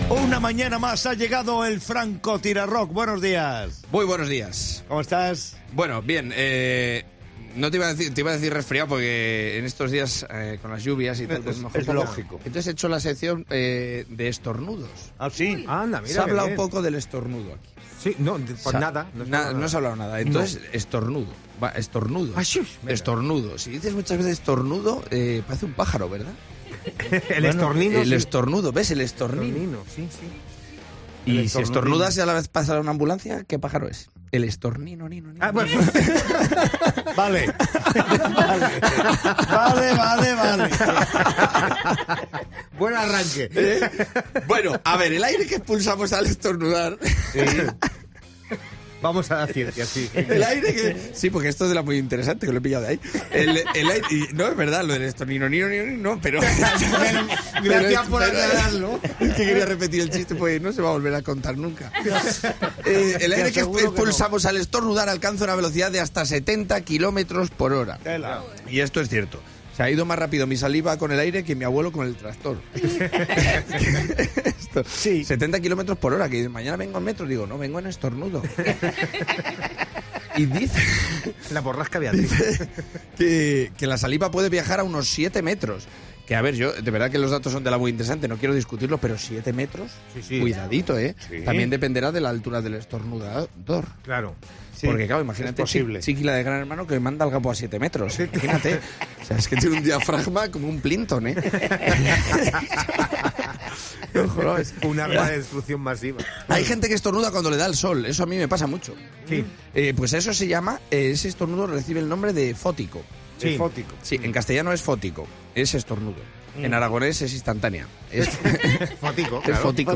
Una mañana más ha llegado el Franco Tirarrock. Buenos días. Muy buenos días. ¿Cómo estás? Bueno, bien. No te iba a decir resfriado porque en estos días con las lluvias y tal, pues mejor es lógico. Entonces he hecho la sección de estornudos. ¿Ah, sí? Anda, mira. Se ha hablado un poco del estornudo aquí. Sí, no, pues nada. No se ha hablado nada. Entonces, estornudo. Estornudo. Ah, sí, estornudo. Si dices muchas veces estornudo, parece un pájaro, ¿verdad? Estornino. El estornudo, ¿ves? El estornino. Sí. Y si estornudas y a la vez pasa una ambulancia, ¿qué pájaro es? El estornino. Ah, bueno. Vale. Vale. Buen arranque. Bueno, a ver, el aire que expulsamos al estornudar... Sí. Vamos a la ciencia, sí. El aire que... Sí, porque esto es de la muy interesante, que lo he pillado de ahí. El aire... Y no, es verdad, lo del estornino, no, pero... Gracias por aclararlo. Es que quería repetir el chiste, pues no se va a volver a contar nunca. El aire que expulsamos al estornudar alcanza una velocidad de hasta 70 kilómetros por hora. Tela. Y esto es cierto. Se ha ido más rápido mi saliva con el aire que mi abuelo con el tractor. Sí. 70 kilómetros por hora, que mañana vengo en metro. Digo, no, vengo en estornudo. Y dice... La borrasca de Beatriz. que la saliva puede viajar a unos 7 metros. Que a ver, yo, de verdad que los datos son de la muy interesante, no quiero discutirlo, pero 7 metros, Sí. cuidadito, ¿eh? Sí. También dependerá de la altura del estornudador. Claro. Sí, Porque claro, imagínate es posible. Chiqui, la de Gran Hermano, que manda al gapo a 7 metros. Imagínate. O sea, es que tiene un diafragma como un Plinton, ¿eh? Ojo, no, Un arma de destrucción masiva. Hay gente que estornuda cuando le da el sol, eso a mí me pasa mucho. Sí. Pues eso se llama, ese estornudo recibe el nombre de fótico. Sí. Es fótico. Sí, en castellano es fótico, es estornudo. En aragonés es instantánea. Es Fótico, es claro. fótico.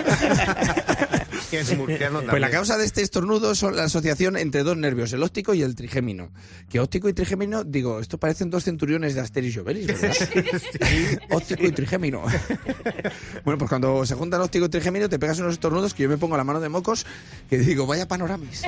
Que es murciano Pues la también. causa de este estornudo son la asociación entre dos nervios, el óptico y el trigémino. Que óptico y trigémino, digo, esto parecen dos centuriones de Asterix y Obelix, ¿verdad? Óptico y trigémino. Bueno, pues cuando se juntan óptico y trigémino te pegas unos estornudos que yo me pongo la mano de mocos que digo, vaya panoramis.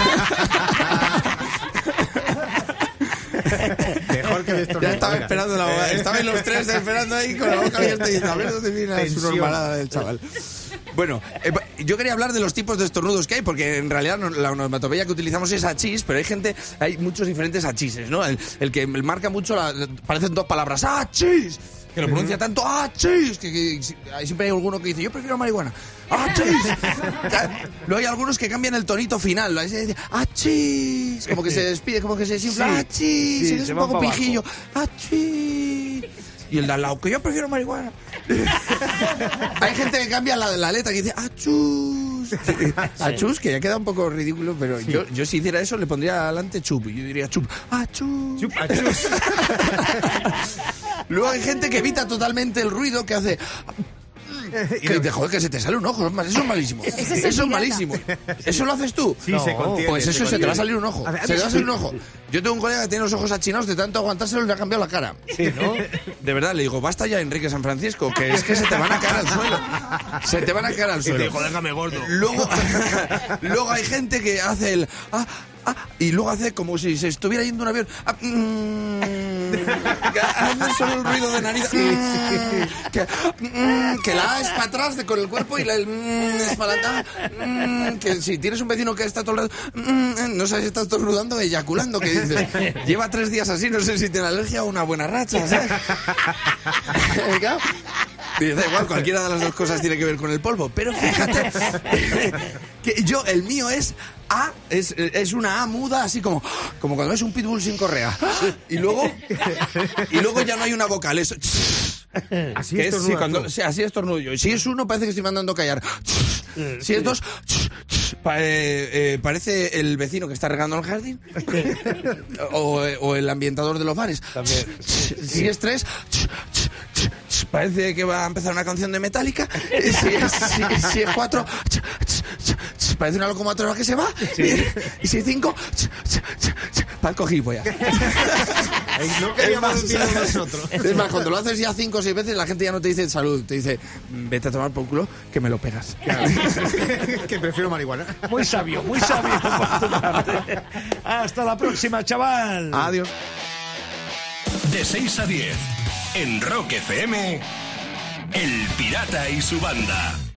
Mejor que el estornudo. Ya estaba esperando la boca. Estaban los tres esperando ahí con la boca abierta y diciendo, a ver dónde viene su Tensión. normalada del chaval. Bueno, yo quería hablar de los tipos de estornudos que hay, porque en realidad la onomatopeya que utilizamos es achís, pero hay muchos diferentes achises, ¿no? El que marca mucho, parecen dos palabras, achís, que lo pronuncia tanto, achís, que siempre hay alguno que dice, yo prefiero marihuana, achís. Luego hay algunos que cambian el tonito final, achís, como que se despide, como que se desinfla, Sí. achís, Sí, es se un van poco pa' abajo. pijillo, achís. Y el de al lado, que yo prefiero marihuana. Hay gente que cambia la letra, que dice achus. Achus, que ya queda un poco ridículo, pero yo si hiciera eso le pondría adelante chup. Y yo diría chup. Achus. Chup, achus. Luego hay gente que evita totalmente el ruido, que hace... Que dice, joder, que se te sale un ojo. Eso es malísimo. Eso es malísimo. ¿Eso lo haces tú? Sí, se contiene. Pues eso, se te va a salir un ojo. A ver, Se te va a salir un ojo. Yo tengo un colega que tiene los ojos achinados de tanto aguantárselo y le ha cambiado la cara. Sí, ¿no? De verdad, le digo, basta ya, Enrique San Francisco, que es que se te van a caer al suelo. Se te van a caer al suelo. Joder, déjame gordo. Luego hay gente que hace el... y luego hace como si se estuviera yendo un avión. Hace solo el ruido de nariz. Que la A es para atrás con el cuerpo y la es para atrás. Que si tienes un vecino que está todo el rato, no sabes si está estornudando o eyaculando, que dices, lleva 3 días así, no sé si tiene alergia o una buena racha, ¿sabes? Claro. Y da igual, cualquiera de las dos cosas tiene que ver con el polvo. Pero fíjate que el mío es A, es una A muda, así como cuando ves un pitbull sin correa. Y luego ya no hay una vocal, es... Así que es, estornudas cuando, tú. sí, así estornudo yo. Y si es uno, parece que estoy mandando a callar. Si es dos, parece el vecino que está regando el jardín. O el ambientador de los bares. También. Si es 3, parece que va a empezar una canción de Metallica. Si es 4, parece una locomotora que se va. Y si es 5, palco gilipollas. No queríamos decirlo nosotros. Es más, cuando lo haces ya 5 o 6 veces, la gente ya no te dice salud, te dice, vete a tomar por culo, que me lo pegas. Que prefiero marihuana. Muy sabio por tu parte. Hasta la próxima, chaval. Adiós. De 6 a 10, en Rock FM, El Pirata y su banda.